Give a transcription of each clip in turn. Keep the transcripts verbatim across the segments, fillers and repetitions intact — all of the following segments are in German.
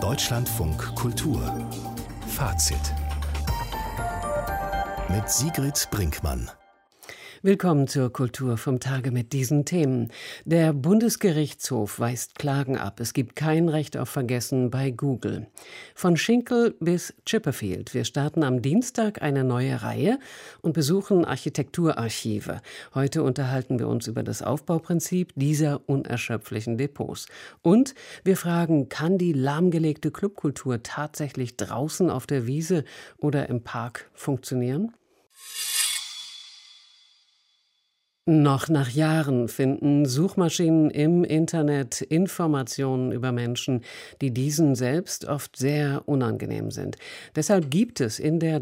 Deutschlandfunk Kultur Fazit mit Sigrid Brinkmann. Willkommen zur Kultur vom Tage mit diesen Themen. Der Bundesgerichtshof weist Klagen ab. Es gibt kein Recht auf Vergessen bei Google. Von Schinkel bis Chipperfield. Wir starten am Dienstag eine neue Reihe und besuchen Architekturarchive. Heute unterhalten wir uns über das Aufbauprinzip dieser unerschöpflichen Depots. Und wir fragen, kann die lahmgelegte Clubkultur tatsächlich draußen auf der Wiese oder im Park funktionieren? Noch nach Jahren finden Suchmaschinen im Internet Informationen über Menschen, die diesen selbst oft sehr unangenehm sind. Deshalb gibt es in der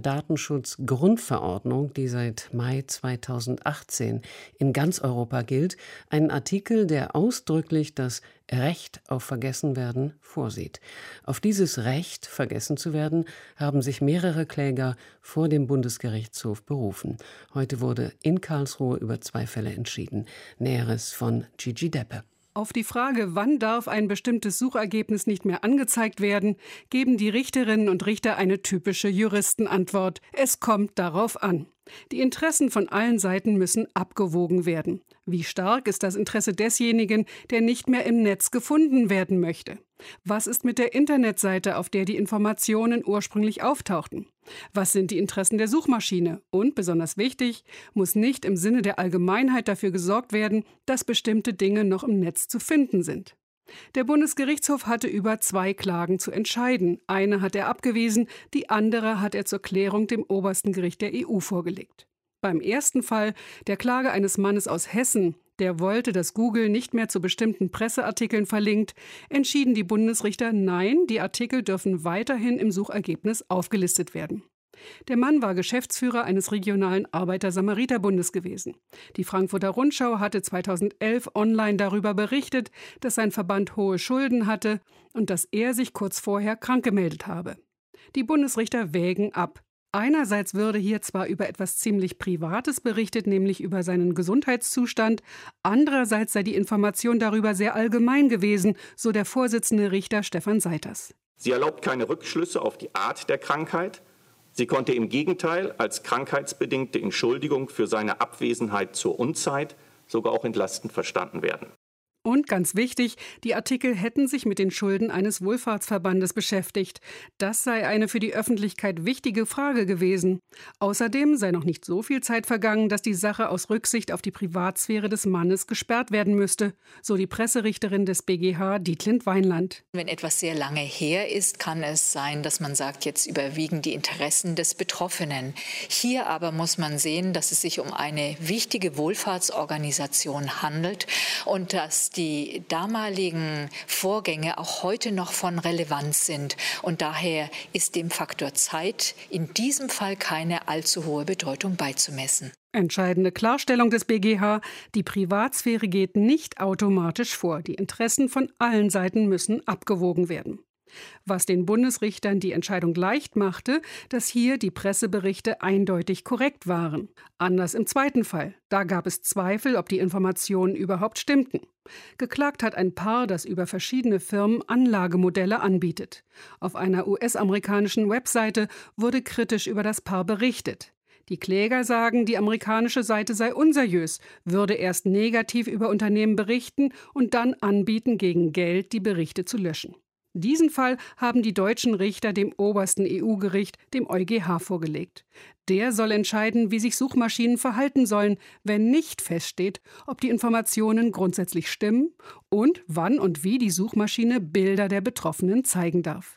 Datenschutzgrundverordnung, die seit Mai zweitausendachtzehn in ganz Europa gilt, einen Artikel, der ausdrücklich das Recht auf Vergessenwerden vorsieht. Auf dieses Recht, vergessen zu werden, haben sich mehrere Kläger vor dem Bundesgerichtshof berufen. Heute wurde in Karlsruhe über zwei Fälle entschieden. Näheres von Gigi Deppe. Auf die Frage, wann darf ein bestimmtes Suchergebnis nicht mehr angezeigt werden, geben die Richterinnen und Richter eine typische Juristenantwort. Es kommt darauf an. Die Interessen von allen Seiten müssen abgewogen werden. Wie stark ist das Interesse desjenigen, der nicht mehr im Netz gefunden werden möchte? Was ist mit der Internetseite, auf der die Informationen ursprünglich auftauchten? Was sind die Interessen der Suchmaschine? Und, besonders wichtig, muss nicht im Sinne der Allgemeinheit dafür gesorgt werden, dass bestimmte Dinge noch im Netz zu finden sind. Der Bundesgerichtshof hatte über zwei Klagen zu entscheiden. Eine hat er abgewiesen, die andere hat er zur Klärung dem obersten Gericht der E U vorgelegt. Beim ersten Fall, der Klage eines Mannes aus Hessen, der wollte, dass Google nicht mehr zu bestimmten Presseartikeln verlinkt, entschieden die Bundesrichter, nein, die Artikel dürfen weiterhin im Suchergebnis aufgelistet werden. Der Mann war Geschäftsführer eines regionalen Arbeiter-Samariter-Bundes gewesen. Die Frankfurter Rundschau hatte zweitausendelf online darüber berichtet, dass sein Verband hohe Schulden hatte und dass er sich kurz vorher krank gemeldet habe. Die Bundesrichter wägen ab. Einerseits würde hier zwar über etwas ziemlich Privates berichtet, nämlich über seinen Gesundheitszustand, andererseits sei die Information darüber sehr allgemein gewesen, so der Vorsitzende Richter Stefan Seiters. Sie erlaubt keine Rückschlüsse auf die Art der Krankheit. Sie konnte im Gegenteil als krankheitsbedingte Entschuldigung für seine Abwesenheit zur Unzeit sogar auch entlastend verstanden werden. Und ganz wichtig, die Artikel hätten sich mit den Schulden eines Wohlfahrtsverbandes beschäftigt. Das sei eine für die Öffentlichkeit wichtige Frage gewesen. Außerdem sei noch nicht so viel Zeit vergangen, dass die Sache aus Rücksicht auf die Privatsphäre des Mannes gesperrt werden müsste, so die Presserichterin des B G H, Dietlind Weinland. Wenn etwas sehr lange her ist, kann es sein, dass man sagt, jetzt überwiegen die Interessen des Betroffenen. Hier aber muss man sehen, dass es sich um eine wichtige Wohlfahrtsorganisation handelt und dass die damaligen Vorgänge auch heute noch von Relevanz sind. Und daher ist dem Faktor Zeit in diesem Fall keine allzu hohe Bedeutung beizumessen. Entscheidende Klarstellung des B G H: Die Privatsphäre geht nicht automatisch vor. Die Interessen von allen Seiten müssen abgewogen werden. Was den Bundesrichtern die Entscheidung leicht machte, dass hier die Presseberichte eindeutig korrekt waren. Anders im zweiten Fall. Da gab es Zweifel, ob die Informationen überhaupt stimmten. Geklagt hat ein Paar, das über verschiedene Firmen Anlagemodelle anbietet. Auf einer U S-amerikanischen Webseite wurde kritisch über das Paar berichtet. Die Kläger sagen, die amerikanische Seite sei unseriös, würde erst negativ über Unternehmen berichten und dann anbieten, gegen Geld die Berichte zu löschen. Diesen Fall haben die deutschen Richter dem obersten E U-Gericht, dem EuGH, vorgelegt. Der soll entscheiden, wie sich Suchmaschinen verhalten sollen, wenn nicht feststeht, ob die Informationen grundsätzlich stimmen und wann und wie die Suchmaschine Bilder der Betroffenen zeigen darf.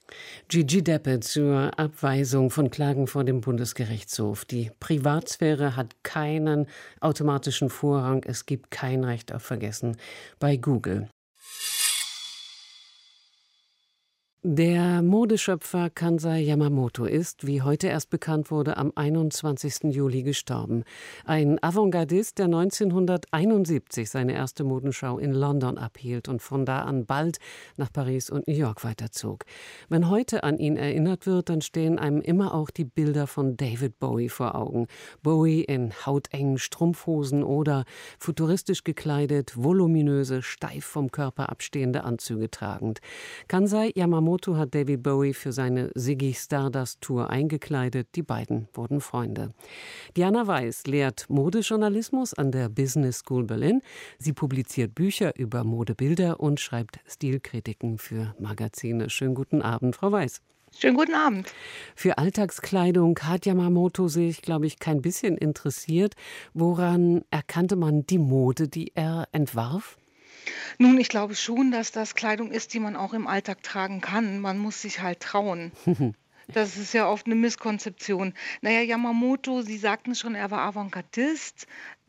Gigi Deppe zur Abweisung von Klagen vor dem Bundesgerichtshof. Die Privatsphäre hat keinen automatischen Vorrang. Es gibt kein Recht auf Vergessen bei Google. Der Modeschöpfer Kansai Yamamoto ist, wie heute erst bekannt wurde, am einundzwanzigsten Juli gestorben. Ein Avantgardist, der neunzehnhunderteinundsiebzig seine erste Modenschau in London abhielt und von da an bald nach Paris und New York weiterzog. Wenn heute an ihn erinnert wird, dann stehen einem immer auch die Bilder von David Bowie vor Augen. Bowie in hautengen Strumpfhosen oder futuristisch gekleidet, voluminöse, steif vom Körper abstehende Anzüge tragend. Kansai Yamamoto Yamamoto hat David Bowie für seine Ziggy Stardust Tour eingekleidet. Die beiden wurden Freunde. Diana Weiß lehrt Modejournalismus an der Business School Berlin. Sie publiziert Bücher über Modebilder und schreibt Stilkritiken für Magazine. Schönen guten Abend, Frau Weiß. Schönen guten Abend. Für Alltagskleidung hat Yamamoto sich, glaube ich, kein bisschen interessiert. Woran erkannte man die Mode, die er entwarf? Nun, ich glaube schon, dass das Kleidung ist, die man auch im Alltag tragen kann. Man muss sich halt trauen. Das ist ja oft eine Misskonzeption. Naja, Yamamoto, Sie sagten schon, er war Avantgardist.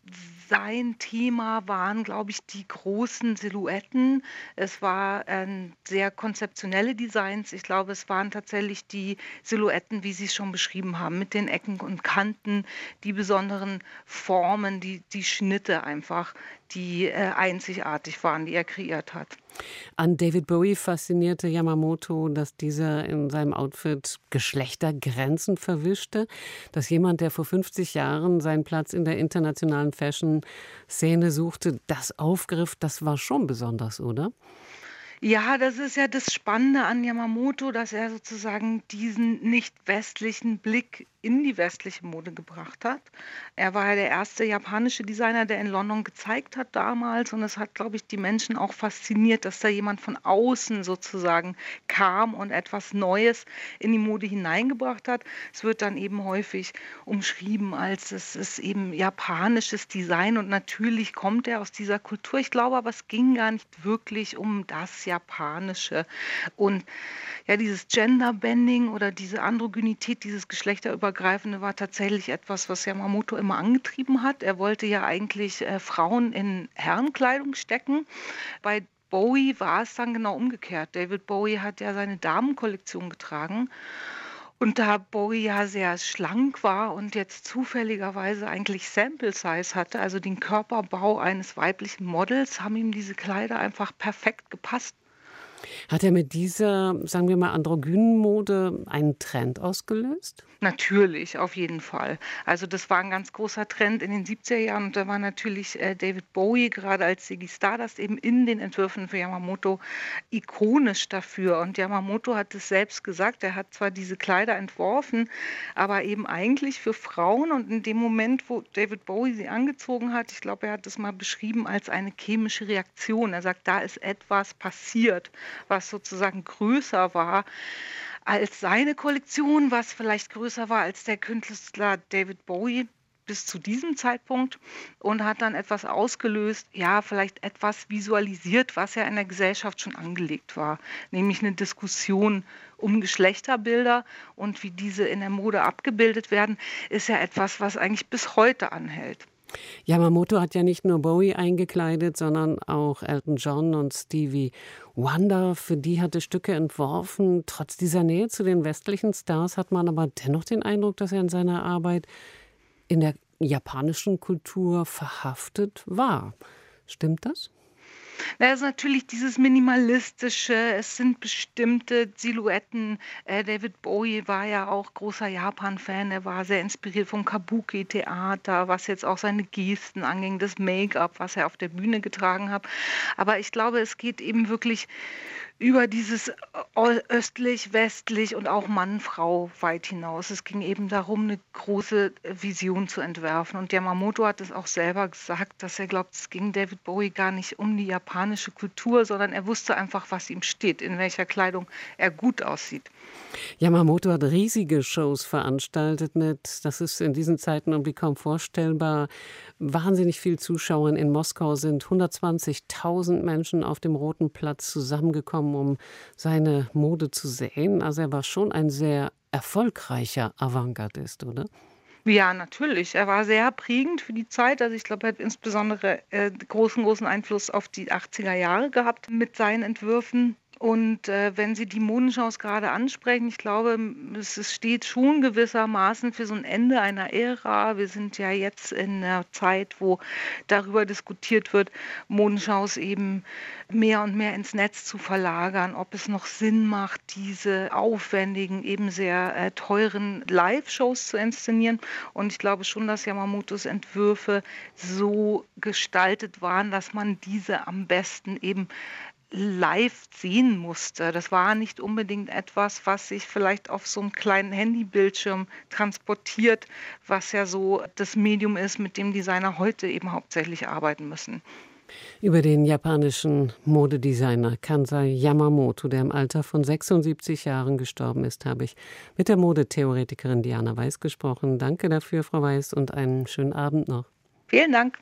Sein Thema waren, glaube ich, die großen Silhouetten. Es waren sehr konzeptionelle Designs. Ich glaube, es waren tatsächlich die Silhouetten, wie Sie es schon beschrieben haben, mit den Ecken und Kanten, die besonderen Formen, die, die Schnitte einfach, die äh, einzigartig waren, die er kreiert hat. An David Bowie faszinierte Yamamoto, dass dieser in seinem Outfit Geschlechtergrenzen verwischte, dass jemand, der vor fünfzig Jahren seinen Platz in der internationalen Fashion-Szene suchte, das aufgriff. Das war schon besonders, oder? Ja, das ist ja das Spannende an Yamamoto, dass er sozusagen diesen nicht westlichen Blick in die westliche Mode gebracht hat. Er war ja der erste japanische Designer, der in London gezeigt hat damals. Und es hat, glaube ich, die Menschen auch fasziniert, dass da jemand von außen sozusagen kam und etwas Neues in die Mode hineingebracht hat. Es wird dann eben häufig umschrieben als es ist eben japanisches Design. Und natürlich kommt er aus dieser Kultur. Ich glaube aber, es ging gar nicht wirklich um das Japanische. Und ja, dieses Genderbending oder diese Androgynität, dieses Geschlechterübergreifende war tatsächlich etwas, was Yamamoto immer angetrieben hat. Er wollte ja eigentlich äh, Frauen in Herrenkleidung stecken. Bei Bowie war es dann genau umgekehrt. David Bowie hat ja seine Damenkollektion getragen. Und da Bowie ja sehr schlank war und jetzt zufälligerweise eigentlich Sample Size hatte, also den Körperbau eines weiblichen Models, haben ihm diese Kleider einfach perfekt gepasst. Hat er mit dieser, sagen wir mal, androgynen Mode einen Trend ausgelöst? Natürlich, auf jeden Fall. Also das war ein ganz großer Trend in den siebziger Jahren und da war natürlich äh, David Bowie gerade als Ziggy Stardust eben in den Entwürfen für Yamamoto ikonisch dafür. Und Yamamoto hat es selbst gesagt, er hat zwar diese Kleider entworfen, aber eben eigentlich für Frauen. Und in dem Moment, wo David Bowie sie angezogen hat, ich glaube, er hat das mal beschrieben als eine chemische Reaktion. Er sagt, da ist etwas passiert, was sozusagen größer war als seine Kollektion, was vielleicht größer war als der Künstler David Bowie bis zu diesem Zeitpunkt und hat dann etwas ausgelöst, ja, vielleicht etwas visualisiert, was ja in der Gesellschaft schon angelegt war, nämlich eine Diskussion um Geschlechterbilder und wie diese in der Mode abgebildet werden, ist ja etwas, was eigentlich bis heute anhält. Yamamoto hat ja nicht nur Bowie eingekleidet, sondern auch Elton John und Stevie Wonder. Für die hatte Stücke entworfen. Trotz dieser Nähe zu den westlichen Stars hat man aber dennoch den Eindruck, dass er in seiner Arbeit in der japanischen Kultur verhaftet war. Stimmt das? Das ist natürlich dieses Minimalistische, es sind bestimmte Silhouetten. Äh, David Bowie war ja auch großer Japan-Fan, er war sehr inspiriert vom Kabuki-Theater, was jetzt auch seine Gesten anging, das Make-up, was er auf der Bühne getragen hat. Aber ich glaube, es geht eben wirklich über dieses östlich, westlich und auch Mann, Frau weit hinaus. Es ging eben darum, eine große Vision zu entwerfen. Und Yamamoto hat es auch selber gesagt, dass er glaubt, es ging David Bowie gar nicht um die japanische Kultur, sondern er wusste einfach, was ihm steht, in welcher Kleidung er gut aussieht. Yamamoto hat riesige Shows veranstaltet mit, das ist in diesen Zeiten irgendwie kaum vorstellbar, wahnsinnig viel Zuschauern. In Moskau sind hundertzwanzigtausend Menschen auf dem Roten Platz zusammengekommen, um seine Mode zu sehen. Also er war schon ein sehr erfolgreicher Avantgardist, oder? Ja, natürlich. Er war sehr prägend für die Zeit. Also ich glaube, er hat insbesondere äh, großen, großen Einfluss auf die achtziger Jahre gehabt mit seinen Entwürfen. Und äh, wenn Sie die Modenschaus gerade ansprechen, ich glaube, es, es steht schon gewissermaßen für so ein Ende einer Ära. Wir sind ja jetzt in einer Zeit, wo darüber diskutiert wird, Modenschaus eben mehr und mehr ins Netz zu verlagern, ob es noch Sinn macht, diese aufwendigen, eben sehr äh, teuren Live-Shows zu inszenieren. Und ich glaube schon, dass Yamamotos Entwürfe so gestaltet waren, dass man diese am besten eben live sehen musste. Das war nicht unbedingt etwas, was sich vielleicht auf so einem kleinen Handybildschirm transportiert, was ja so das Medium ist, mit dem Designer heute eben hauptsächlich arbeiten müssen. Über den japanischen Modedesigner Kansai Yamamoto, der im Alter von sechsundsiebzig Jahren gestorben ist, habe ich mit der Modetheoretikerin Diana Weiß gesprochen. Danke dafür, Frau Weiß, und einen schönen Abend noch. Vielen Dank.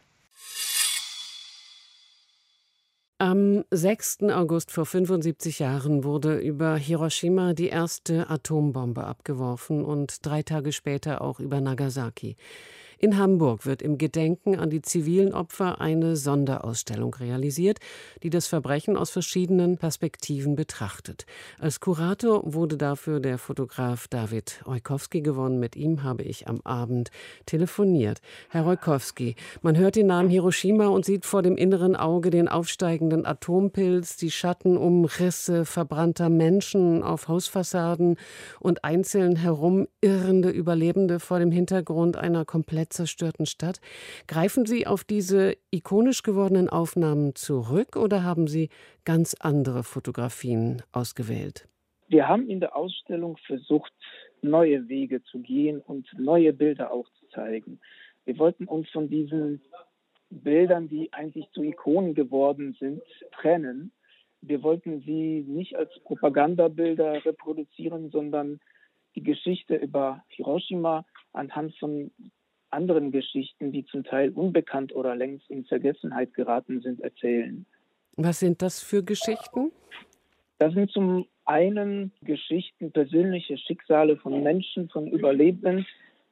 Am sechsten August vor fünfundsiebzig Jahren wurde über Hiroshima die erste Atombombe abgeworfen und drei Tage später auch über Nagasaki. In Hamburg wird im Gedenken an die zivilen Opfer eine Sonderausstellung realisiert, die das Verbrechen aus verschiedenen Perspektiven betrachtet. Als Kurator wurde dafür der Fotograf David Reukowski gewonnen. Mit ihm habe ich am Abend telefoniert. Herr Reukowski, man hört den Namen Hiroshima und sieht vor dem inneren Auge den aufsteigenden Atompilz, die Schattenumrisse verbrannter Menschen auf Hausfassaden und einzeln herumirrende Überlebende vor dem Hintergrund einer komplett zerstörten Stadt. Greifen Sie auf diese ikonisch gewordenen Aufnahmen zurück oder haben Sie ganz andere Fotografien ausgewählt? Wir haben in der Ausstellung versucht, neue Wege zu gehen und neue Bilder auch zu zeigen. Wir wollten uns von diesen Bildern, die eigentlich zu Ikonen geworden sind, trennen. Wir wollten sie nicht als Propagandabilder reproduzieren, sondern die Geschichte über Hiroshima anhand von anderen Geschichten, die zum Teil unbekannt oder längst in Vergessenheit geraten sind, erzählen. Was sind das für Geschichten? Das sind zum einen Geschichten, persönliche Schicksale von Menschen, von Überlebenden,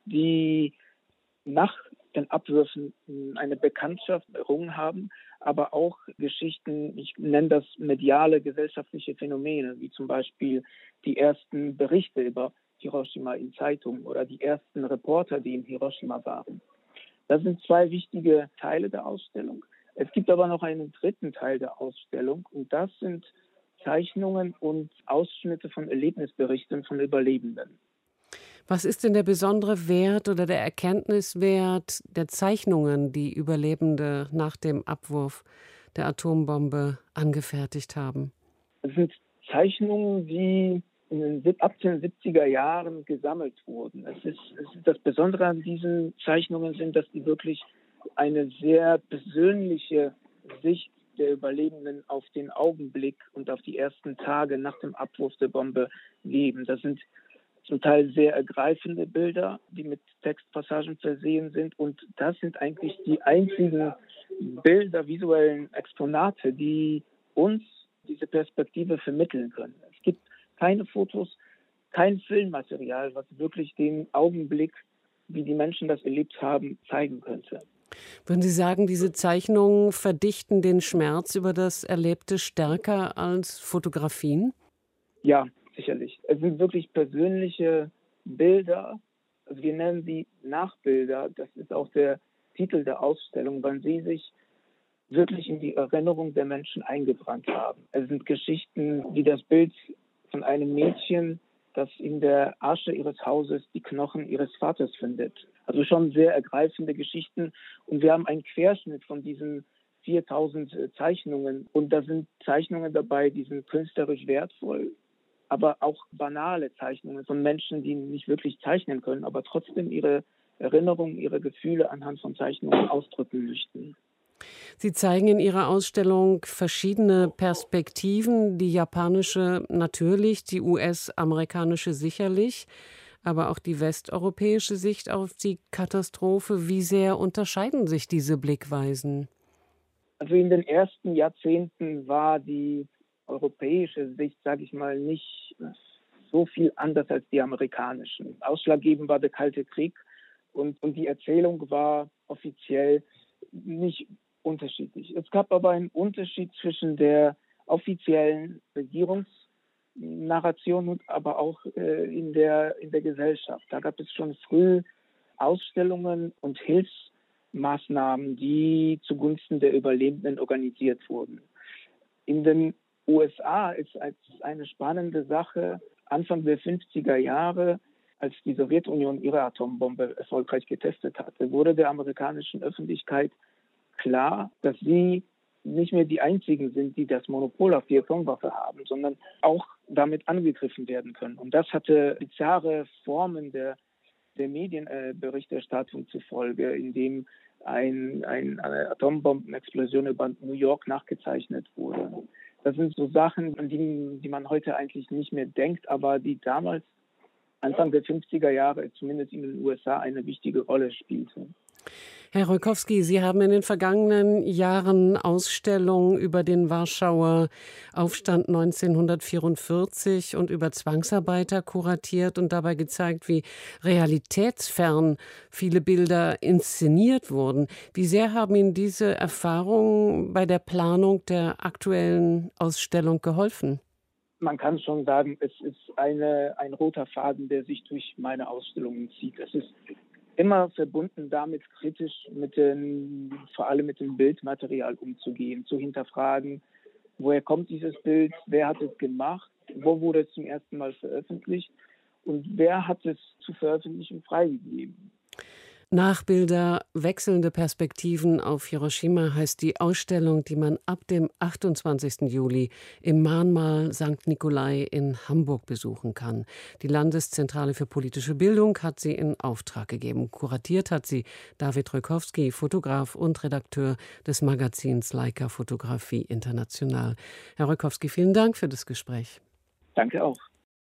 die nach den Abwürfen eine Bekanntschaft errungen haben, aber auch Geschichten, ich nenne das mediale gesellschaftliche Phänomene, wie zum Beispiel die ersten Berichte über Hiroshima in Zeitungen oder die ersten Reporter, die in Hiroshima waren. Das sind zwei wichtige Teile der Ausstellung. Es gibt aber noch einen dritten Teil der Ausstellung und das sind Zeichnungen und Ausschnitte von Erlebnisberichten von Überlebenden. Was ist denn der besondere Wert oder der Erkenntniswert der Zeichnungen, die Überlebende nach dem Abwurf der Atombombe angefertigt haben? Es sind Zeichnungen, die in den achtzehnhundertsiebziger Jahren gesammelt wurden. Es ist, es ist das Besondere an diesen Zeichnungen sind, dass die wirklich eine sehr persönliche Sicht der Überlebenden auf den Augenblick und auf die ersten Tage nach dem Abwurf der Bombe geben. Das sind zum Teil sehr ergreifende Bilder, die mit Textpassagen versehen sind. Und das sind eigentlich die einzigen Bilder, visuellen Exponate, die uns diese Perspektive vermitteln können. Es gibt keine Fotos, kein Filmmaterial, was wirklich den Augenblick, wie die Menschen das erlebt haben, zeigen könnte. Würden Sie sagen, diese Zeichnungen verdichten den Schmerz über das Erlebte stärker als Fotografien? Ja, sicherlich. Es sind wirklich persönliche Bilder, also wir nennen sie Nachbilder, das ist auch der Titel der Ausstellung, wann sie sich wirklich in die Erinnerung der Menschen eingebrannt haben. Es sind Geschichten wie das Bild von einem Mädchen, das in der Asche ihres Hauses die Knochen ihres Vaters findet. Also schon sehr ergreifende Geschichten. Und wir haben einen Querschnitt von diesen viertausend Zeichnungen. Und da sind Zeichnungen dabei, die sind künstlerisch wertvoll, aber auch banale Zeichnungen von Menschen, die nicht wirklich zeichnen können, aber trotzdem ihre Erinnerungen, ihre Gefühle anhand von Zeichnungen ausdrücken möchten. Sie zeigen in Ihrer Ausstellung verschiedene Perspektiven, die japanische natürlich, die U S-amerikanische sicherlich, aber auch die westeuropäische Sicht auf die Katastrophe. Wie sehr unterscheiden sich diese Blickweisen? Also in den ersten Jahrzehnten war die europäische Sicht, sage ich mal, nicht so viel anders als die amerikanischen. Ausschlaggebend war der Kalte Krieg und, und die Erzählung war offiziell nicht unterschiedlich. Es gab aber einen Unterschied zwischen der offiziellen Regierungsnarration und aber auch äh, in der, in der Gesellschaft. Da gab es schon früh Ausstellungen und Hilfsmaßnahmen, die zugunsten der Überlebenden organisiert wurden. In den U S A ist als eine spannende Sache Anfang der fünfziger Jahre, als die Sowjetunion ihre Atombombe erfolgreich getestet hatte, wurde der amerikanischen Öffentlichkeit klar, dass sie nicht mehr die einzigen sind, die das Monopol auf die Atomwaffe haben, sondern auch damit angegriffen werden können. Und das hatte bizarre Formen der, der Medienberichterstattung zufolge, in dem ein, ein, eine Atombombenexplosion über New York nachgezeichnet wurde. Das sind so Sachen, an die, die man heute eigentlich nicht mehr denkt, aber die damals, Anfang der fünfziger Jahre, zumindest in den U S A, eine wichtige Rolle spielten. Herr Rojkowski, Sie haben in den vergangenen Jahren Ausstellungen über den Warschauer Aufstand neunzehnhundertvierundvierzig und über Zwangsarbeiter kuratiert und dabei gezeigt, wie realitätsfern viele Bilder inszeniert wurden. Wie sehr haben Ihnen diese Erfahrungen bei der Planung der aktuellen Ausstellung geholfen? Man kann schon sagen, es ist eine, ein roter Faden, der sich durch meine Ausstellungen zieht. Es ist immer verbunden damit, kritisch mit den, vor allem mit dem Bildmaterial umzugehen, zu hinterfragen, woher kommt dieses Bild, wer hat es gemacht, wo wurde es zum ersten Mal veröffentlicht und wer hat es zur Veröffentlichung freigegeben. Nachbilder, wechselnde Perspektiven auf Hiroshima heißt die Ausstellung, die man ab dem achtundzwanzigsten Juli im Mahnmal Sankt Nikolai in Hamburg besuchen kann. Die Landeszentrale für politische Bildung hat sie in Auftrag gegeben. Kuratiert hat sie David Rojkowski, Fotograf und Redakteur des Magazins Leica Fotografie International. Herr Rojkowski, vielen Dank für das Gespräch. Danke auch.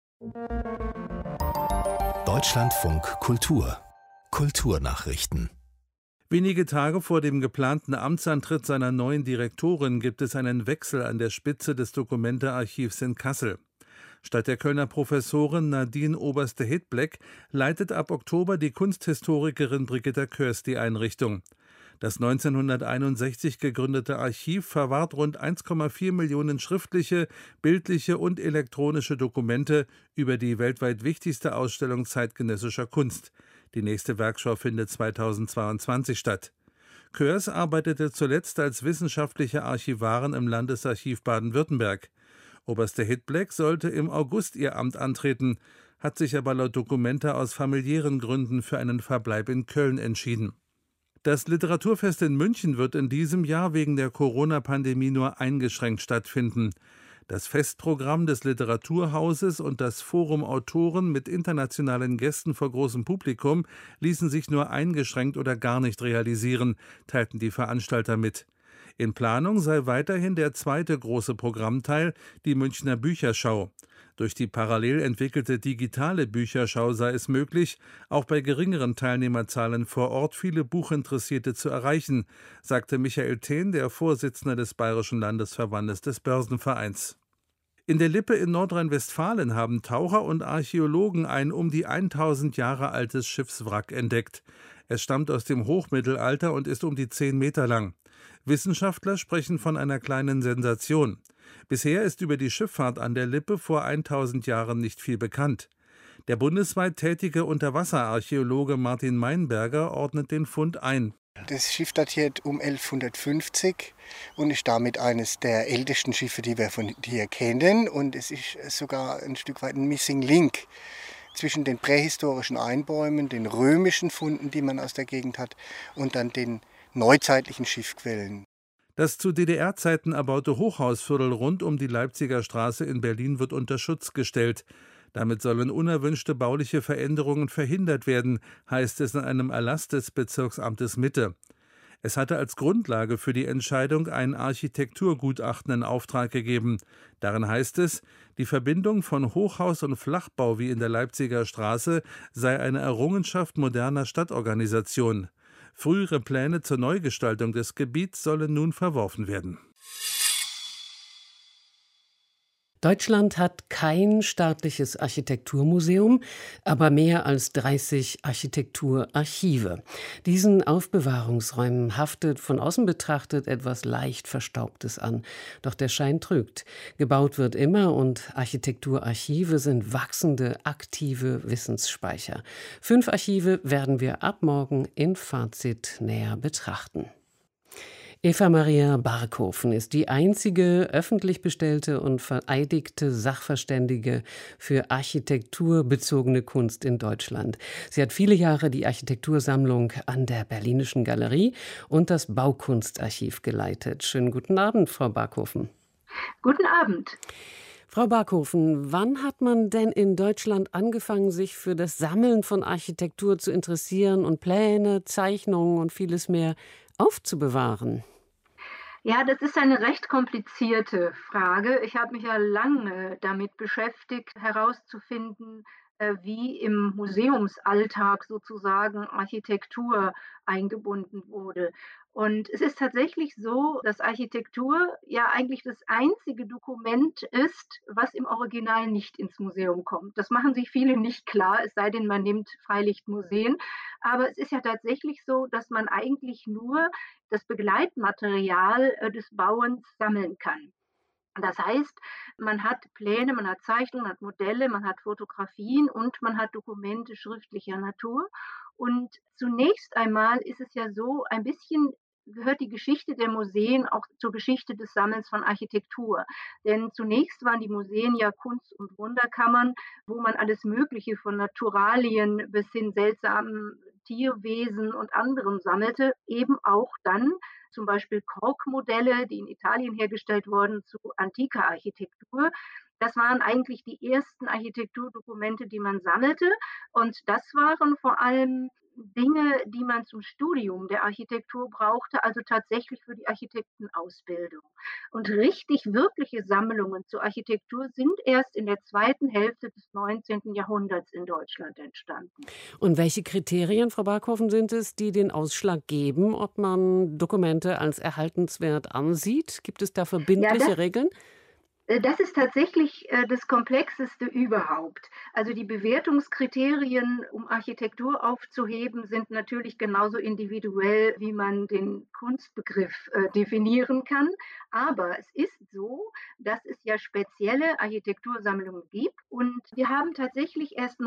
Deutschlandfunk Kultur Kulturnachrichten. Wenige Tage vor dem geplanten Amtsantritt seiner neuen Direktorin gibt es einen Wechsel an der Spitze des Dokumente-Archivs in Kassel. Statt der Kölner Professorin Nadine Oberste-Hedbleck leitet ab Oktober die Kunsthistorikerin Brigitta Körs die Einrichtung. Das neunzehnhunderteinundsechzig gegründete Archiv verwahrt rund eins Komma vier Millionen schriftliche, bildliche und elektronische Dokumente über die weltweit wichtigste Ausstellung zeitgenössischer Kunst. Die nächste Werkschau findet zweitausendzweiundzwanzig statt. Körs arbeitete zuletzt als wissenschaftliche Archivarin im Landesarchiv Baden-Württemberg. Oberste Hedbleck sollte im August ihr Amt antreten, hat sich aber laut Dokumente aus familiären Gründen für einen Verbleib in Köln entschieden. Das Literaturfest in München wird in diesem Jahr wegen der Corona-Pandemie nur eingeschränkt stattfinden. Das Festprogramm des Literaturhauses und das Forum Autoren mit internationalen Gästen vor großem Publikum ließen sich nur eingeschränkt oder gar nicht realisieren, teilten die Veranstalter mit. In Planung sei weiterhin der zweite große Programmteil, die Münchner Bücherschau. Durch die parallel entwickelte digitale Bücherschau sei es möglich, auch bei geringeren Teilnehmerzahlen vor Ort viele Buchinteressierte zu erreichen, sagte Michael Thehn, der Vorsitzende des Bayerischen Landesverbandes des Börsenvereins. In der Lippe in Nordrhein-Westfalen haben Taucher und Archäologen ein um die tausend Jahre altes Schiffswrack entdeckt. Es stammt aus dem Hochmittelalter und ist um die zehn Meter lang. Wissenschaftler sprechen von einer kleinen Sensation. Bisher ist über die Schifffahrt an der Lippe vor tausend Jahren nicht viel bekannt. Der bundesweit tätige Unterwasserarchäologe Martin Meinberger ordnet den Fund ein. Das Schiff datiert um elfhundertfünfzig und ist damit eines der ältesten Schiffe, die wir von hier kennen. Und es ist sogar ein Stück weit ein Missing Link zwischen den prähistorischen Einbäumen, den römischen Funden, die man aus der Gegend hat, und dann den neuzeitlichen Schiffquellen. Das zu D D R-Zeiten erbaute Hochhausviertel rund um die Leipziger Straße in Berlin wird unter Schutz gestellt. Damit sollen unerwünschte bauliche Veränderungen verhindert werden, heißt es in einem Erlass des Bezirksamtes Mitte. Es hatte als Grundlage für die Entscheidung ein Architekturgutachten in Auftrag gegeben. Darin heißt es, die Verbindung von Hochhaus und Flachbau wie in der Leipziger Straße sei eine Errungenschaft moderner Stadtorganisation. Frühere Pläne zur Neugestaltung des Gebiets sollen nun verworfen werden. Deutschland hat kein staatliches Architekturmuseum, aber mehr als dreißig Architekturarchive. Diesen Aufbewahrungsräumen haftet von außen betrachtet etwas leicht Verstaubtes an. Doch der Schein trügt. Gebaut wird immer und Architekturarchive sind wachsende, aktive Wissensspeicher. Fünf Archive werden wir ab morgen in Fazit näher betrachten. Eva Maria Barkhofen ist die einzige öffentlich bestellte und vereidigte Sachverständige für architekturbezogene Kunst in Deutschland. Sie hat viele Jahre die Architektursammlung an der Berlinischen Galerie und das Baukunstarchiv geleitet. Schönen guten Abend, Frau Barkhofen. Guten Abend. Frau Barkhofen, wann hat man denn in Deutschland angefangen, sich für das Sammeln von Architektur zu interessieren und Pläne, Zeichnungen und vieles mehr aufzubewahren? Ja, das ist eine recht komplizierte Frage. Ich habe mich ja lange damit beschäftigt, herauszufinden, äh, wie im Museumsalltag sozusagen Architektur eingebunden wurde. Und es ist tatsächlich so, dass Architektur ja eigentlich das einzige Dokument ist, was im Original nicht ins Museum kommt. Das machen sich viele nicht klar, es sei denn, man nimmt Freilichtmuseen. Aber es ist ja tatsächlich so, dass man eigentlich nur das Begleitmaterial äh, des Bauens sammeln kann. Das heißt, man hat Pläne, man hat Zeichnungen, man hat Modelle, man hat Fotografien und man hat Dokumente schriftlicher Natur. Und zunächst einmal ist es ja so, ein bisschen gehört die Geschichte der Museen auch zur Geschichte des Sammelns von Architektur. Denn zunächst waren die Museen ja Kunst- und Wunderkammern, wo man alles Mögliche von Naturalien bis hin seltsamen Tierwesen und anderem sammelte, eben auch dann zum Beispiel Korkmodelle, die in Italien hergestellt wurden, zu antiker Architektur. Das waren eigentlich die ersten Architekturdokumente, die man sammelte. Und das waren vor allem Dinge, die man zum Studium der Architektur brauchte, also tatsächlich für die Architektenausbildung. Und richtig wirkliche Sammlungen zur Architektur sind erst in der zweiten Hälfte des neunzehnten Jahrhunderts in Deutschland entstanden. Und welche Kriterien, Frau Barkhofen, sind es, die den Ausschlag geben, ob man Dokumente als erhaltenswert ansieht? Gibt es da verbindliche Ja, das, Regeln? Das ist tatsächlich äh, das Komplexeste überhaupt. Also die Bewertungskriterien, um Architektur aufzuheben, sind natürlich genauso individuell, wie man den Kunstbegriff äh, definieren kann. Aber es ist so, dass es ja spezielle Architektursammlungen gibt. Und wir haben tatsächlich erst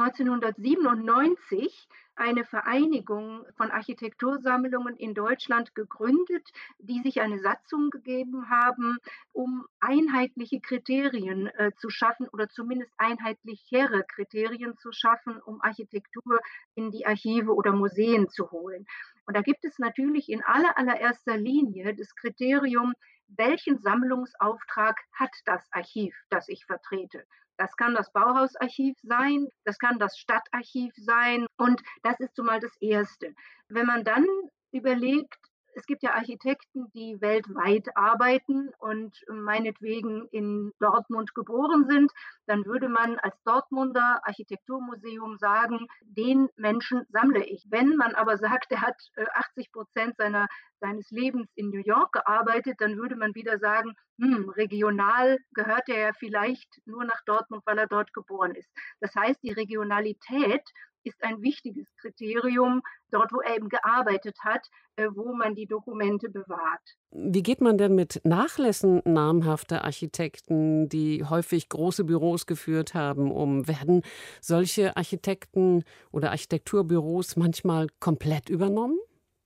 neunzehnhundertsiebenundneunzig eine Vereinigung von Architektursammlungen in Deutschland gegründet, die sich eine Satzung gegeben haben, um einheitliche Kriterien äh, zu schaffen oder zumindest einheitlichere Kriterien zu schaffen, um Architektur in die Archive oder Museen zu holen. Und da gibt es natürlich in aller, allererster Linie das Kriterium, welchen Sammlungsauftrag hat das Archiv, das ich vertrete. Das kann das Bauhausarchiv sein, das kann das Stadtarchiv sein und das ist zumal das Erste. Wenn man dann überlegt, es gibt ja Architekten, die weltweit arbeiten und meinetwegen in Dortmund geboren sind, dann würde man als Dortmunder Architekturmuseum sagen, den Menschen sammle ich. Wenn man aber sagt, er hat achtzig Prozent seiner, seines Lebens in New York gearbeitet, dann würde man wieder sagen, hm, regional gehört er ja vielleicht nur nach Dortmund, weil er dort geboren ist. Das heißt, die Regionalität ist ein wichtiges Kriterium, dort, wo er eben gearbeitet hat, wo man die Dokumente bewahrt. Wie geht man denn mit Nachlässen namhafter Architekten, die häufig große Büros geführt haben, um? Werden solche Architekten oder Architekturbüros manchmal komplett übernommen?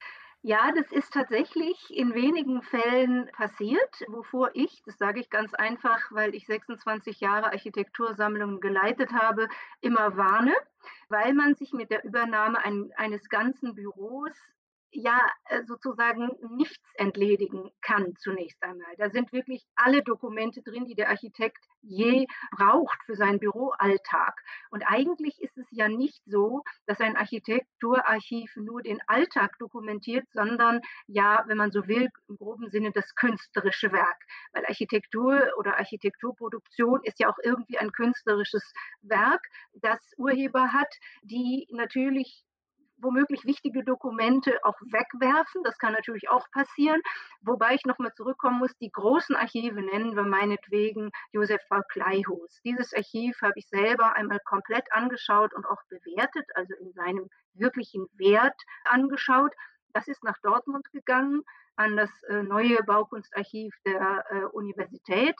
Ja, das ist tatsächlich in wenigen Fällen passiert, wovor ich, das sage ich ganz einfach, weil ich sechsundzwanzig Jahre Architektursammlungen geleitet habe, immer warne, weil man sich mit der Übernahme ein, eines ganzen Büros ja sozusagen nichts entledigen kann zunächst einmal. Da sind wirklich alle Dokumente drin, die der Architekt je braucht für seinen Büroalltag. Und eigentlich ist es ja nicht so, dass ein Architekturarchiv nur den Alltag dokumentiert, sondern ja, wenn man so will, im groben Sinne das künstlerische Werk. Weil Architektur oder Architekturproduktion ist ja auch irgendwie ein künstlerisches Werk, das Urheber hat, die natürlich womöglich wichtige Dokumente auch wegwerfen. Das kann natürlich auch passieren. Wobei ich nochmal zurückkommen muss, die großen Archive nennen wir meinetwegen Josef V. Kleihues. Dieses Archiv habe ich selber einmal komplett angeschaut und auch bewertet, also in seinem wirklichen Wert angeschaut. Das ist nach Dortmund gegangen, an das äh, neue Baukunstarchiv der äh, Universität.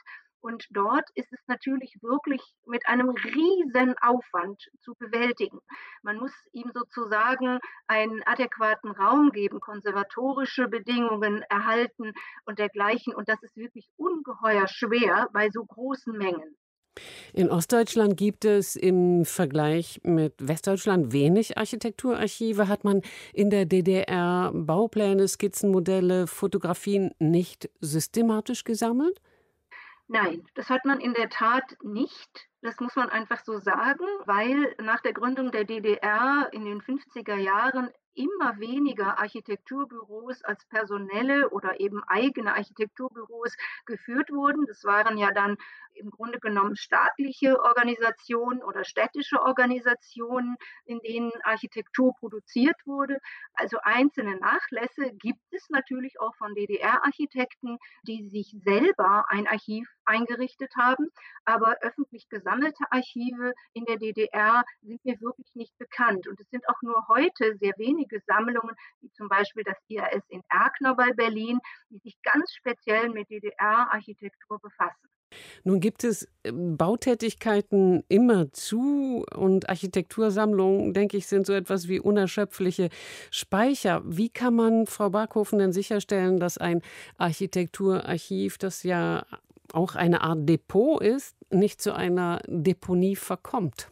Und dort ist es natürlich wirklich mit einem riesen Aufwand zu bewältigen. Man muss ihm sozusagen einen adäquaten Raum geben, konservatorische Bedingungen erhalten und dergleichen. Und das ist wirklich ungeheuer schwer bei so großen Mengen. In Ostdeutschland gibt es im Vergleich mit Westdeutschland wenig Architekturarchive. Hat man in der D D R Baupläne, Skizzenmodelle, Fotografien nicht systematisch gesammelt? Nein, das hat man in der Tat nicht. Das muss man einfach so sagen, weil nach der Gründung der D D R in den fünfziger Jahren immer weniger Architekturbüros als personelle oder eben eigene Architekturbüros geführt wurden. Das waren ja dann im Grunde genommen staatliche Organisationen oder städtische Organisationen, in denen Architektur produziert wurde. Also einzelne Nachlässe gibt es natürlich auch von D D R-Architekten, die sich selber ein Archiv eingerichtet haben, aber öffentlich gesammelte Archive in der D D R sind mir wirklich nicht bekannt. Und es sind auch nur heute sehr wenige Sammlungen, wie zum Beispiel das I A S in Erkner bei Berlin, die sich ganz speziell mit D D R-Architektur befassen. Nun gibt es äh, Bautätigkeiten immerzu und Architektursammlungen, denke ich, sind so etwas wie unerschöpfliche Speicher. Wie kann man, Frau Barkhofen, denn sicherstellen, dass ein Architekturarchiv, das ja auch eine Art Depot ist, nicht zu einer Deponie verkommt?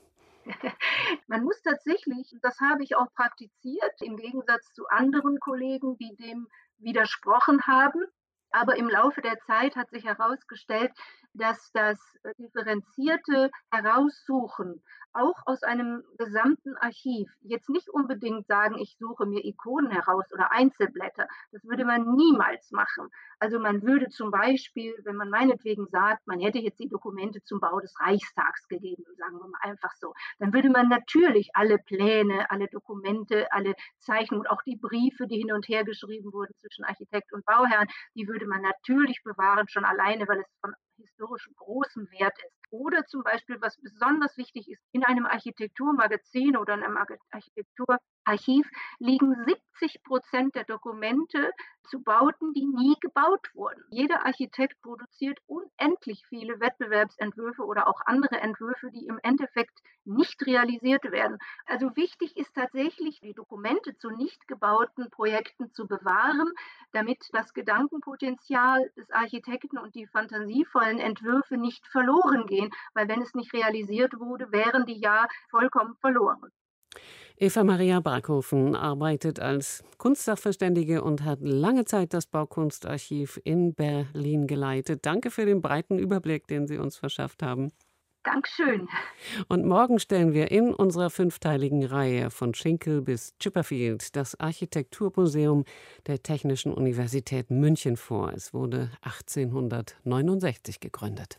Man muss tatsächlich, das habe ich auch praktiziert, im Gegensatz zu anderen Kollegen, die dem widersprochen haben. Aber im Laufe der Zeit hat sich herausgestellt, dass das äh, differenzierte Heraussuchen auch aus einem gesamten Archiv, jetzt nicht unbedingt sagen, ich suche mir Ikonen heraus oder Einzelblätter, das würde man niemals machen. Also man würde zum Beispiel, wenn man meinetwegen sagt, man hätte jetzt die Dokumente zum Bau des Reichstags gegeben, sagen wir mal einfach so, dann würde man natürlich alle Pläne, alle Dokumente, alle Zeichnungen, auch die Briefe, die hin und her geschrieben wurden zwischen Architekt und Bauherrn, die würde man natürlich bewahren, schon alleine, weil es von historischem großem Wert ist. Oder zum Beispiel, was besonders wichtig ist, in einem Architekturmagazin oder in einem Architekturarchiv liegen siebzig Prozent der Dokumente zu Bauten, die nie gebaut wurden. Jeder Architekt produziert unendlich viele Wettbewerbsentwürfe oder auch andere Entwürfe, die im Endeffekt nicht realisiert werden. Also wichtig ist tatsächlich, die Dokumente zu nicht gebauten Projekten zu bewahren, damit das Gedankenpotenzial des Architekten und die fantasievollen Entwürfe nicht verloren gehen, weil wenn es nicht realisiert wurde, wären die ja vollkommen verloren. Eva Maria Barkhofen arbeitet als Kunstsachverständige und hat lange Zeit das Baukunstarchiv in Berlin geleitet. Danke für den breiten Überblick, den Sie uns verschafft haben. Dankeschön. Und morgen stellen wir in unserer fünfteiligen Reihe von Schinkel bis Chipperfield das Architekturmuseum der Technischen Universität München vor. Es wurde achtzehnhundertneunundsechzig gegründet.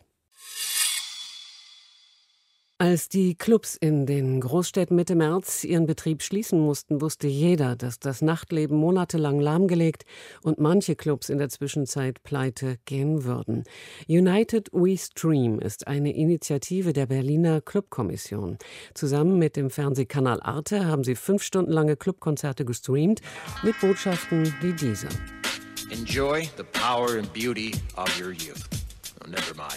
Als die Clubs in den Großstädten Mitte März ihren Betrieb schließen mussten, wusste jeder, dass das Nachtleben monatelang lahmgelegt und manche Clubs in der Zwischenzeit pleite gehen würden. United We Stream ist eine Initiative der Berliner Clubkommission. Zusammen mit dem Fernsehkanal Arte haben sie fünf Stunden lange Clubkonzerte gestreamt mit Botschaften wie dieser. Enjoy the power and beauty of your youth. Oh, never mind.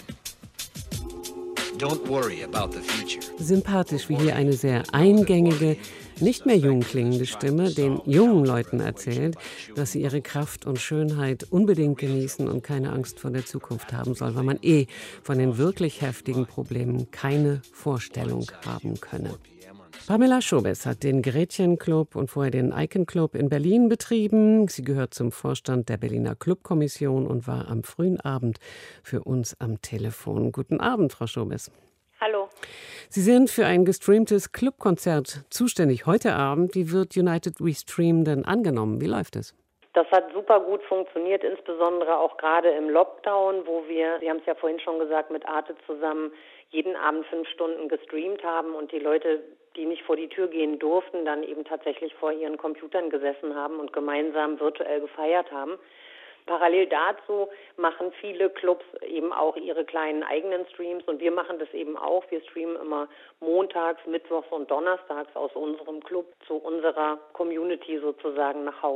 Don't worry about the future. Sympathisch, wie hier eine sehr eingängige, nicht mehr jung klingende Stimme den jungen Leuten erzählt, dass sie ihre Kraft und Schönheit unbedingt genießen und keine Angst vor der Zukunft haben soll, weil man eh von den wirklich heftigen Problemen keine Vorstellung haben könne. Pamela Schobes hat den Gretchen-Club und vorher den Icon-Club in Berlin betrieben. Sie gehört zum Vorstand der Berliner Clubkommission und war am frühen Abend für uns am Telefon. Guten Abend, Frau Schobes. Hallo. Sie sind für ein gestreamtes Clubkonzert zuständig heute Abend. Wie wird United We Stream denn angenommen? Wie läuft es? Das hat super gut funktioniert, insbesondere auch gerade im Lockdown, wo wir, Sie haben es ja vorhin schon gesagt, mit Arte zusammen jeden Abend fünf Stunden gestreamt haben und die Leute, die nicht vor die Tür gehen durften, dann eben tatsächlich vor ihren Computern gesessen haben und gemeinsam virtuell gefeiert haben. Parallel dazu machen viele Clubs eben auch ihre kleinen eigenen Streams und wir machen das eben auch. Wir streamen immer montags, mittwochs und donnerstags aus unserem Club zu unserer Community sozusagen nach Hause.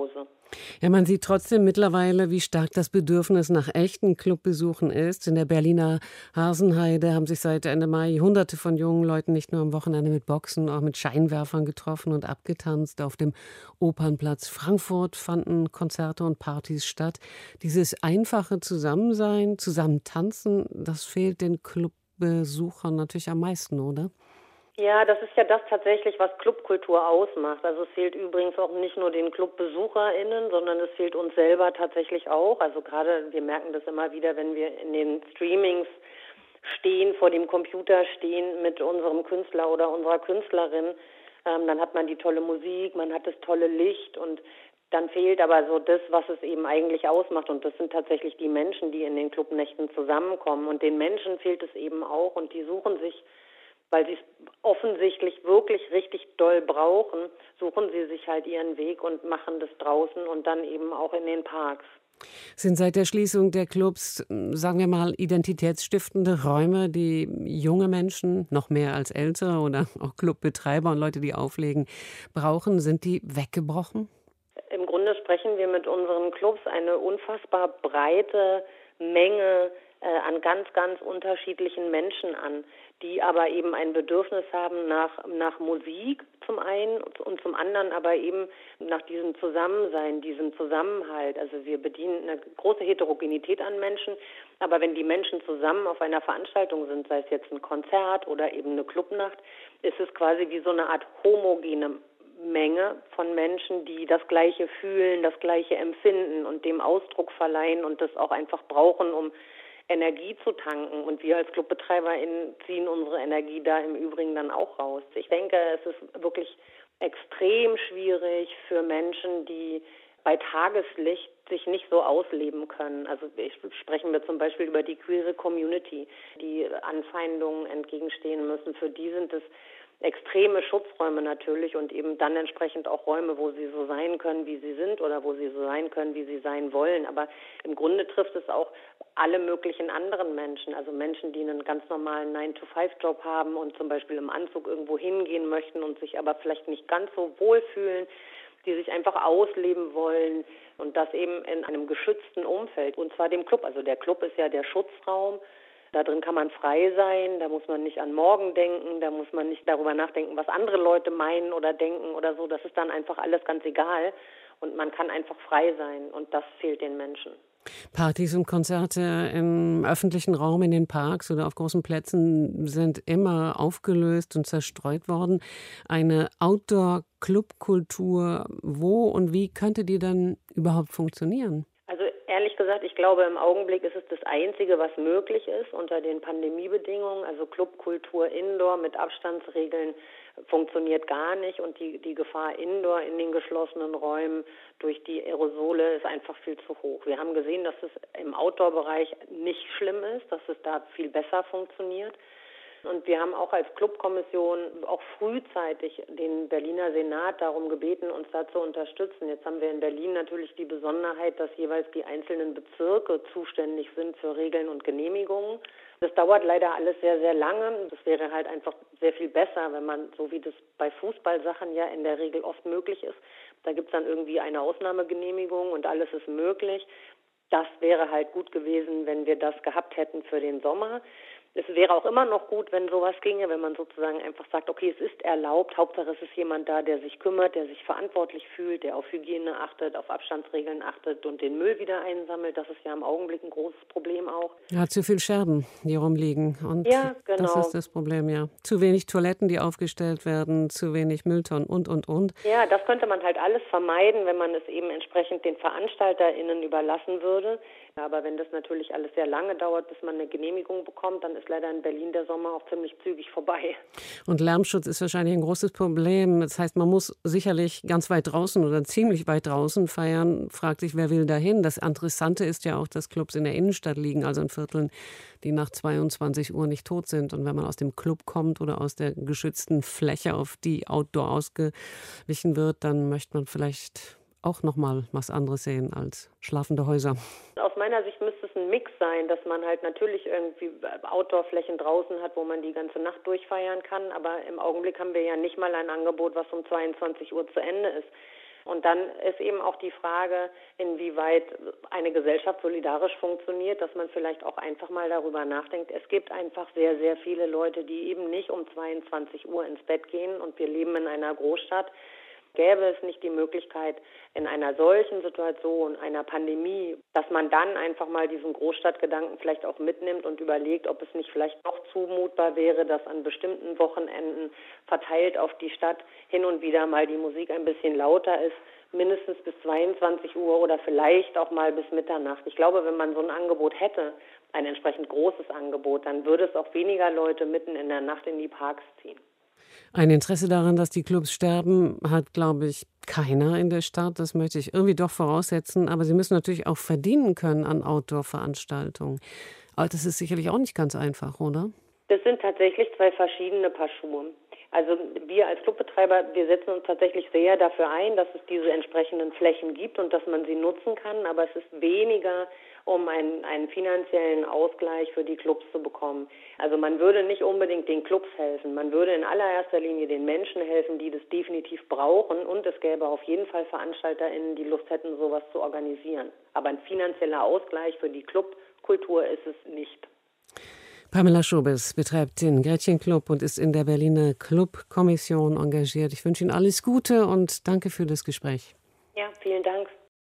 Ja, man sieht trotzdem mittlerweile, wie stark das Bedürfnis nach echten Clubbesuchen ist. In der Berliner Hasenheide haben sich seit Ende Mai Hunderte von jungen Leuten nicht nur am Wochenende mit Boxen, auch mit Scheinwerfern getroffen und abgetanzt. Auf dem Opernplatz Frankfurt fanden Konzerte und Partys statt. Dieses einfache Zusammensein, zusammen tanzen, das fehlt den Clubbesuchern natürlich am meisten, oder? Ja, das ist ja das tatsächlich, was Clubkultur ausmacht. Also es fehlt übrigens auch nicht nur den ClubbesucherInnen, sondern es fehlt uns selber tatsächlich auch. Also gerade, wir merken das immer wieder, wenn wir in den Streamings stehen, vor dem Computer stehen mit unserem Künstler oder unserer Künstlerin, ähm, dann hat man die tolle Musik, man hat das tolle Licht und dann fehlt aber so das, was es eben eigentlich ausmacht. Und das sind tatsächlich die Menschen, die in den Clubnächten zusammenkommen. Und den Menschen fehlt es eben auch und die suchen sich, weil sie es offensichtlich wirklich richtig doll brauchen, suchen sie sich halt ihren Weg und machen das draußen und dann eben auch in den Parks. Sind seit der Schließung der Clubs, sagen wir mal, identitätsstiftende Räume, die junge Menschen, noch mehr als ältere oder auch Clubbetreiber und Leute, die auflegen, brauchen, sind die weggebrochen? Im Grunde sprechen wir mit unseren Clubs eine unfassbar breite Menge äh, an ganz, ganz unterschiedlichen Menschen an, die aber eben ein Bedürfnis haben nach, nach Musik zum einen und zum anderen aber eben nach diesem Zusammensein, diesem Zusammenhalt. Also wir bedienen eine große Heterogenität an Menschen, aber wenn die Menschen zusammen auf einer Veranstaltung sind, sei es jetzt ein Konzert oder eben eine Clubnacht, ist es quasi wie so eine Art homogene Menge von Menschen, die das Gleiche fühlen, das Gleiche empfinden und dem Ausdruck verleihen und das auch einfach brauchen, um Energie zu tanken. Und wir als ClubbetreiberInnen ziehen unsere Energie da im Übrigen dann auch raus. Ich denke, es ist wirklich extrem schwierig für Menschen, die bei Tageslicht sich nicht so ausleben können. Also sprechen wir zum Beispiel über die queere Community, die Anfeindungen entgegenstehen müssen. Für die sind es extreme Schutzräume natürlich und eben dann entsprechend auch Räume, wo sie so sein können, wie sie sind oder wo sie so sein können, wie sie sein wollen. Aber im Grunde trifft es auch alle möglichen anderen Menschen, also Menschen, die einen ganz normalen nine to five Job haben und zum Beispiel im Anzug irgendwo hingehen möchten und sich aber vielleicht nicht ganz so wohlfühlen, die sich einfach ausleben wollen und das eben in einem geschützten Umfeld, und zwar dem Club. Also der Club ist ja der Schutzraum. Da drin kann man frei sein, da muss man nicht an morgen denken, da muss man nicht darüber nachdenken, was andere Leute meinen oder denken oder so. Das ist dann einfach alles ganz egal und man kann einfach frei sein und das fehlt den Menschen. Partys und Konzerte im öffentlichen Raum, in den Parks oder auf großen Plätzen sind immer aufgelöst und zerstreut worden. Eine Outdoor-Club-Kultur, wo und wie könnte die dann überhaupt funktionieren? Also ehrlich gesagt, ich glaube, im Augenblick ist es das Einzige, was möglich ist unter den Pandemiebedingungen. Also Clubkultur Indoor mit Abstandsregeln funktioniert gar nicht und die, die Gefahr Indoor in den geschlossenen Räumen durch die Aerosole ist einfach viel zu hoch. Wir haben gesehen, dass es im Outdoor-Bereich nicht schlimm ist, dass es da viel besser funktioniert. Und wir haben auch als Clubkommission auch frühzeitig den Berliner Senat darum gebeten, uns da zu unterstützen. Jetzt haben wir in Berlin natürlich die Besonderheit, dass jeweils die einzelnen Bezirke zuständig sind für Regeln und Genehmigungen. Das dauert leider alles sehr, sehr lange. Das wäre halt einfach sehr viel besser, wenn man, so wie das bei Fußballsachen ja in der Regel oft möglich ist, da gibt es dann irgendwie eine Ausnahmegenehmigung und alles ist möglich. Das wäre halt gut gewesen, wenn wir das gehabt hätten für den Sommer. Es wäre auch immer noch gut, wenn sowas ginge, wenn man sozusagen einfach sagt, okay, es ist erlaubt, Hauptsache es ist jemand da, der sich kümmert, der sich verantwortlich fühlt, der auf Hygiene achtet, auf Abstandsregeln achtet und den Müll wieder einsammelt. Das ist ja im Augenblick ein großes Problem auch. Ja, zu viel Scherben, die rumliegen. Und ja, genau. Das ist das Problem, ja. Zu wenig Toiletten, die aufgestellt werden, zu wenig Mülltonnen und, und, und. Ja, das könnte man halt alles vermeiden, wenn man es eben entsprechend den VeranstalterInnen überlassen würde. Aber wenn das natürlich alles sehr lange dauert, bis man eine Genehmigung bekommt, dann ist leider in Berlin der Sommer auch ziemlich zügig vorbei. Und Lärmschutz ist wahrscheinlich ein großes Problem. Das heißt, man muss sicherlich ganz weit draußen oder ziemlich weit draußen feiern. Fragt sich, wer will dahin? Das Interessante ist ja auch, dass Clubs in der Innenstadt liegen, also in Vierteln, die nach zweiundzwanzig Uhr nicht tot sind. Und wenn man aus dem Club kommt oder aus der geschützten Fläche, auf die Outdoor ausgewichen wird, dann möchte man vielleicht auch noch mal was anderes sehen als schlafende Häuser. Aus meiner Sicht müsste es ein Mix sein, dass man halt natürlich irgendwie Outdoor-Flächen draußen hat, wo man die ganze Nacht durchfeiern kann. Aber im Augenblick haben wir ja nicht mal ein Angebot, was um zweiundzwanzig Uhr zu Ende ist. Und dann ist eben auch die Frage, inwieweit eine Gesellschaft solidarisch funktioniert, dass man vielleicht auch einfach mal darüber nachdenkt. Es gibt einfach sehr, sehr viele Leute, die eben nicht um zweiundzwanzig Uhr ins Bett gehen und wir leben in einer Großstadt. Gäbe es nicht die Möglichkeit, in einer solchen Situation, einer Pandemie, dass man dann einfach mal diesen Großstadtgedanken vielleicht auch mitnimmt und überlegt, ob es nicht vielleicht doch zumutbar wäre, dass an bestimmten Wochenenden verteilt auf die Stadt hin und wieder mal die Musik ein bisschen lauter ist, mindestens bis zweiundzwanzig Uhr oder vielleicht auch mal bis Mitternacht. Ich glaube, wenn man so ein Angebot hätte, ein entsprechend großes Angebot, dann würde es auch weniger Leute mitten in der Nacht in die Parks ziehen. Ein Interesse daran, dass die Clubs sterben, hat, glaube ich, keiner in der Stadt. Das möchte ich irgendwie doch voraussetzen. Aber sie müssen natürlich auch verdienen können an Outdoor-Veranstaltungen. Aber das ist sicherlich auch nicht ganz einfach, oder? Das sind tatsächlich zwei verschiedene Paar Schuhe. Also wir als Clubbetreiber, wir setzen uns tatsächlich sehr dafür ein, dass es diese entsprechenden Flächen gibt und dass man sie nutzen kann. Aber es ist weniger, um einen, einen finanziellen Ausgleich für die Clubs zu bekommen. Also man würde nicht unbedingt den Clubs helfen. Man würde in allererster Linie den Menschen helfen, die das definitiv brauchen. Und es gäbe auf jeden Fall VeranstalterInnen, die Lust hätten, sowas zu organisieren. Aber ein finanzieller Ausgleich für die Clubkultur ist es nicht. Pamela Schobes betreibt den Gretchen-Club und ist in der Berliner Clubkommission engagiert. Ich wünsche Ihnen alles Gute und danke für das Gespräch. Ja, vielen Dank.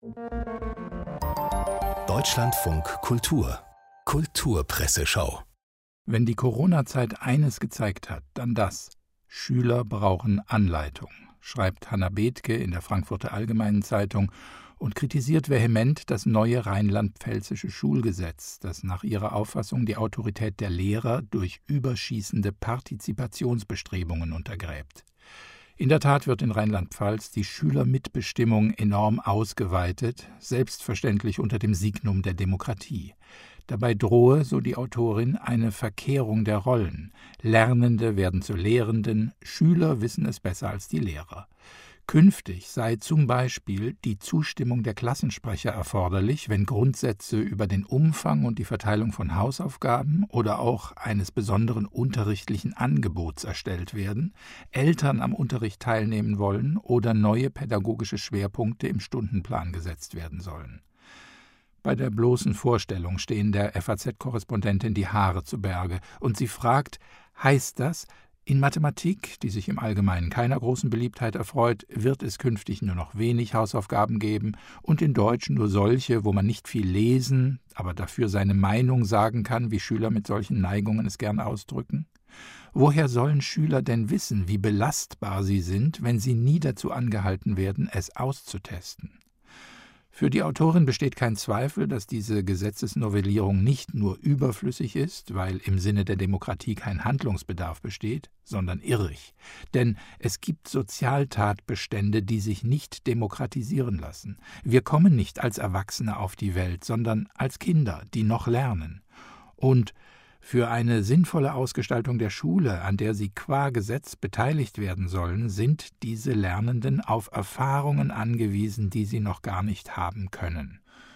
Deutschlandfunk Kultur. Kulturpresseschau. Wenn die Corona-Zeit eines gezeigt hat, dann das. Schüler brauchen Anleitung, schreibt Hanna Bethke in der Frankfurter Allgemeinen Zeitung und kritisiert vehement das neue rheinland-pfälzische Schulgesetz, das nach ihrer Auffassung die Autorität der Lehrer durch überschießende Partizipationsbestrebungen untergräbt. In der Tat wird in Rheinland-Pfalz die Schülermitbestimmung enorm ausgeweitet, selbstverständlich unter dem Signum der Demokratie. Dabei drohe, so die Autorin, eine Verkehrung der Rollen. Lernende werden zu Lehrenden, Schüler wissen es besser als die Lehrer. Künftig sei zum Beispiel die Zustimmung der Klassensprecher erforderlich, wenn Grundsätze über den Umfang und die Verteilung von Hausaufgaben oder auch eines besonderen unterrichtlichen Angebots erstellt werden, Eltern am Unterricht teilnehmen wollen oder neue pädagogische Schwerpunkte im Stundenplan gesetzt werden sollen. Bei der bloßen Vorstellung stehen der F A Z-Korrespondentin die Haare zu Berge und sie fragt, heißt das, in Mathematik, die sich im Allgemeinen keiner großen Beliebtheit erfreut, wird es künftig nur noch wenig Hausaufgaben geben und in Deutsch nur solche, wo man nicht viel lesen, aber dafür seine Meinung sagen kann, wie Schüler mit solchen Neigungen es gern ausdrücken? Woher sollen Schüler denn wissen, wie belastbar sie sind, wenn sie nie dazu angehalten werden, es auszutesten? Für die Autorin besteht kein Zweifel, dass diese Gesetzesnovellierung nicht nur überflüssig ist, weil im Sinne der Demokratie kein Handlungsbedarf besteht, sondern irrig. Denn es gibt Sozialtatbestände, die sich nicht demokratisieren lassen. Wir kommen nicht als Erwachsene auf die Welt, sondern als Kinder, die noch lernen. Und für eine sinnvolle Ausgestaltung der Schule, an der sie qua Gesetz beteiligt werden sollen, sind diese Lernenden auf Erfahrungen angewiesen, die sie noch gar nicht haben können.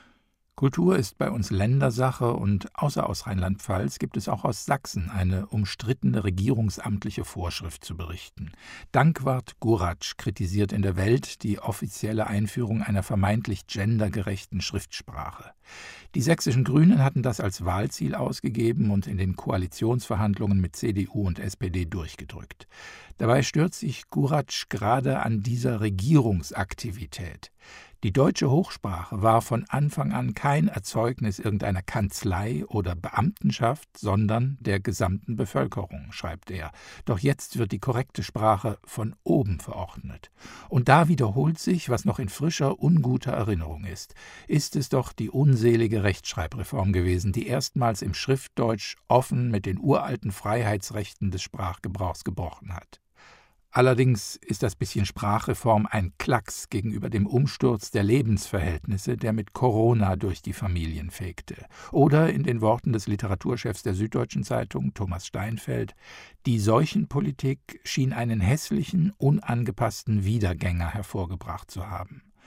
Kultur ist bei uns Ländersache und außer aus Rheinland-Pfalz gibt es auch aus Sachsen eine umstrittene regierungsamtliche Vorschrift zu berichten. Dankwart Guratsch kritisiert in der Welt die offizielle Einführung einer vermeintlich gendergerechten Schriftsprache. Die sächsischen Grünen hatten das als Wahlziel ausgegeben und in den Koalitionsverhandlungen mit C D U und S P D durchgedrückt. Dabei stört sich Guratsch gerade an dieser Regierungsaktivität. Die deutsche Hochsprache war von Anfang an kein Erzeugnis irgendeiner Kanzlei oder Beamtenschaft, sondern der gesamten Bevölkerung, schreibt er. Doch jetzt wird die korrekte Sprache von oben verordnet. Und da wiederholt sich, was noch in frischer, unguter Erinnerung ist. Ist es doch die unselige Rechtschreibreform gewesen, die erstmals im Schriftdeutsch offen mit den uralten Freiheitsrechten des Sprachgebrauchs gebrochen hat. Allerdings ist das bisschen Sprachreform ein Klacks gegenüber dem Umsturz der Lebensverhältnisse, der mit Corona durch die Familien fegte. Oder in den Worten des Literaturchefs der Süddeutschen Zeitung, Thomas Steinfeld, die Seuchenpolitik schien einen hässlichen, unangepassten Wiedergänger hervorgebracht zu haben.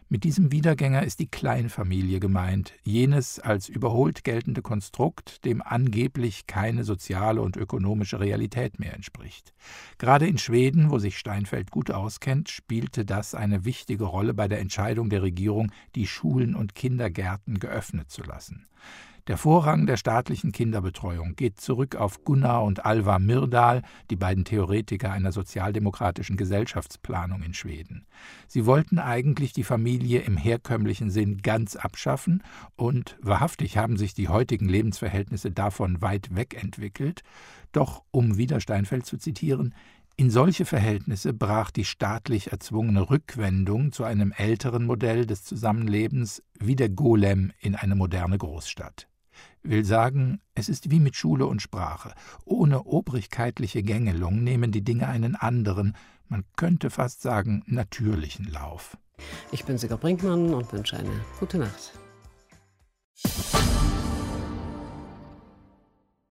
Mit diesem Wiedergänger ist die Kleinfamilie gemeint, jenes als überholt geltende Konstrukt, dem angeblich keine soziale und ökonomische Realität mehr entspricht. Gerade in Schweden, wo sich Steinfeld gut auskennt, spielte das eine wichtige Rolle bei der Entscheidung der Regierung, die Schulen und Kindergärten geöffnet zu lassen. Der Vorrang der staatlichen Kinderbetreuung geht zurück auf Gunnar und Alva Myrdal, die beiden Theoretiker einer sozialdemokratischen Gesellschaftsplanung in Schweden. Sie wollten eigentlich die Familie im herkömmlichen Sinn ganz abschaffen und wahrhaftig haben sich die heutigen Lebensverhältnisse davon weit weg entwickelt. Doch, um wieder Steinfeld zu zitieren, in solche Verhältnisse brach die staatlich erzwungene Rückwendung zu einem älteren Modell des Zusammenlebens wie der Golem in eine moderne Großstadt. Will sagen, es ist wie mit Schule und Sprache. Ohne obrigkeitliche Gängelung nehmen die Dinge einen anderen, man könnte fast sagen, natürlichen Lauf. Ich bin Sigrid Brinkmann und wünsche eine gute Nacht.